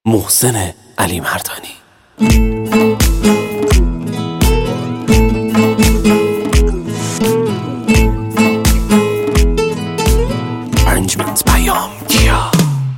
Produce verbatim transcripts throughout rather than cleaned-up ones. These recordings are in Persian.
محسن علی مردانی. ارنجمنت پیام کیا.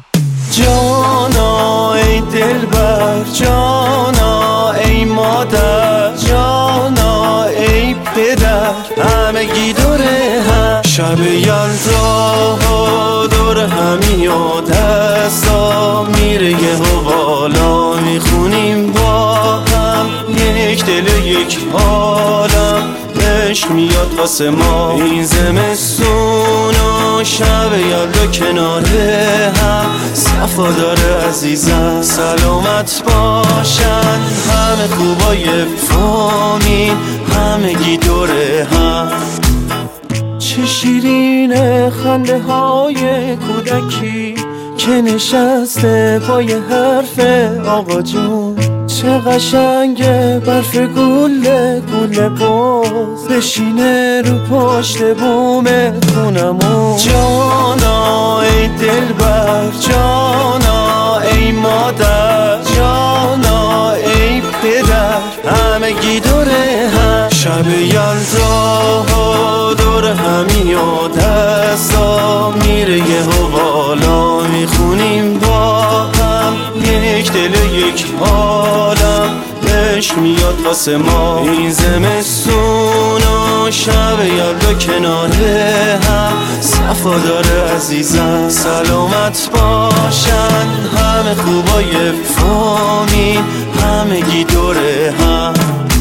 جانا ای دلبر، جانا ای مادر، جانا ای پدر، همگی دوره هم شب یلدا دور همی و دستا میره یه و بالا میخونیم با هم یک دل یک عالم عشق میاد واسه ما این زمستون و شب یلدا کنار هم صفا داره عزیزم سلامت باشن همه خوبای فامیل همگی دوره هم. چه شیرین خنده های کودکی که نشسته پای حرف آقا جون، چه قشنگه برف گله گله باز بشینه رو پشت بوم خونمون. جانا ای دلبر، جانا ای مادر، جانا ای پدر، همگی دوره هم شب یلدا دور همی و دستا میره یه و بالا میخونیم با هم یک دل یک عالم عشق میاد واسه ما این زمستون و شب یلدا کنار هم صفا داره عزیزم سلامت باشن همه خوبای فامیل همگی دوره هم.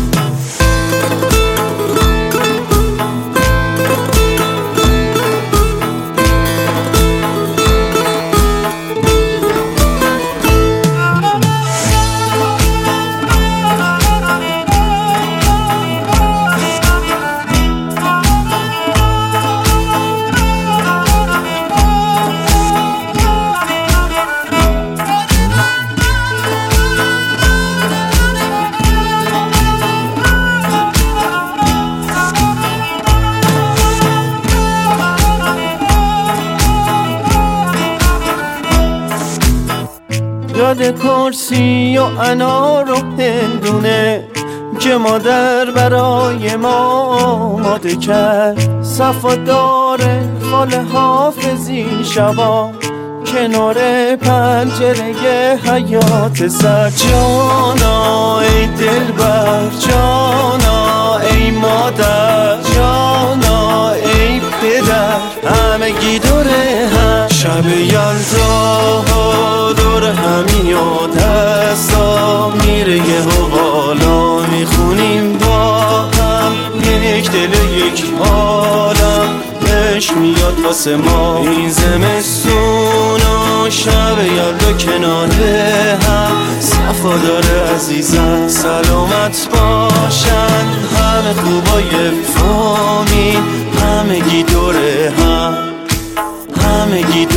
یاد کرسی و انار و هندونه که مادر برای ما آماده کرد، صفا داره خال حافظی شبا کنار پنجره حیات سر. جانا ای دلبر، جانا ای مادر، جانا ای پدر، همگی دوره هم شب یلدا دور همی و دستا میره یه و بالا میخونیم با هم یک دل یک عالم عشق میاد واسه ما این زمستون و شب یلدا کنار هم صفا داره عزیزم سلامت باشن همه خوبای فامیل همگی دوره هم همگی دوره